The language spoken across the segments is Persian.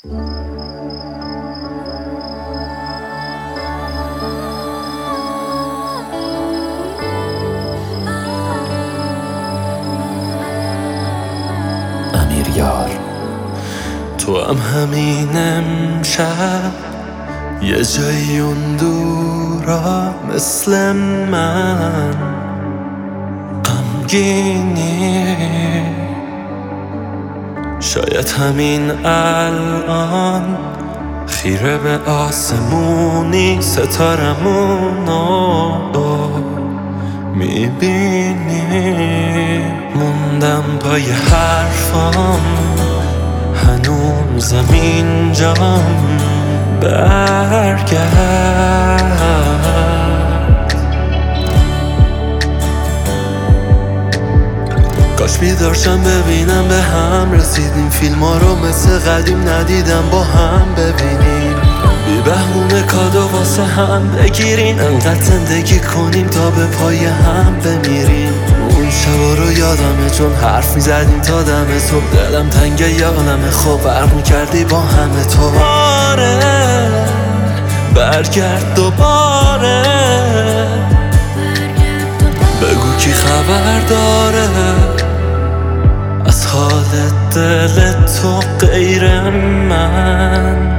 امیریار تو هم همین امشب یه جایی اون دورا مثل من غمگینی، شاید همین الان خیره به آسمونی ستارمونو میبینی. موندم پای حرفام هنوزم اینجام، برگرد. کاش بیدارشم ببینم به هم رسیدیم، فیلم ها رو مثل قدیم ندیدم با هم ببینیم، بی بهونه کادو واسه هم بگیرین، انقدر زندگی کنیم تا به پای هم بمیریم. اون شبا رو یادمه چون حرف میزدیم تا دم صبح، دلم تنگه یادمه خوب برق میکردی با همه تو. آره برگرد دوباره، بگو کی خبر داره از حال دل تو غیر من.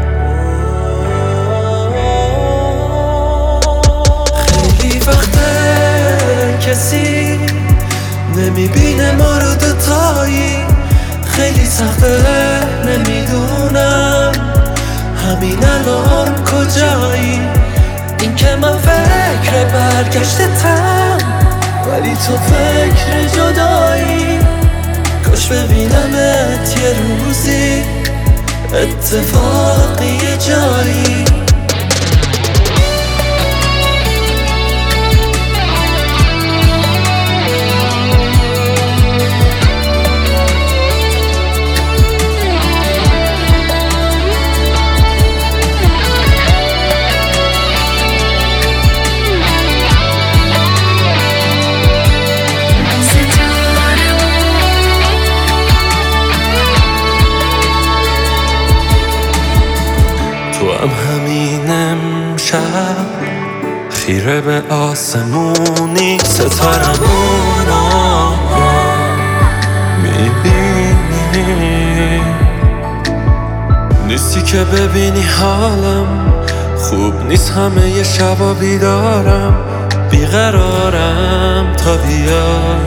خیلی وقته کسی نمیبینه ما رو دوتایی، خیلی سخته نمیدونم همین الان کجایی. این که من فکر برگشتتم ولی تو فکر جدایی، کاش ببینمت یه روزی اتفاقی یه جایی. تو هم همین امشب خیره به آسمونی ستارمونو میبینی. نیستی که ببینی حالم خوب نیست، همه یه شبا بیدارم بیقرارم تا بیا.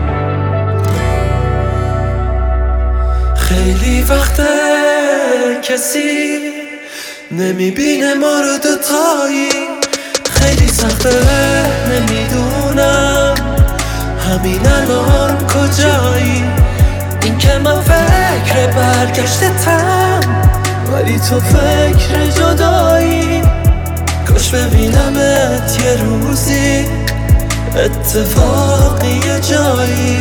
خیلی وقته کسی نمیبینه ما رو دوتایی، خیلی سخته نمیدونم همین الان کجایی. این که من فکر برگشتتم ولی تو فکر جدایی، کاش ببینمت یه روزی اتفاقی یه جایی.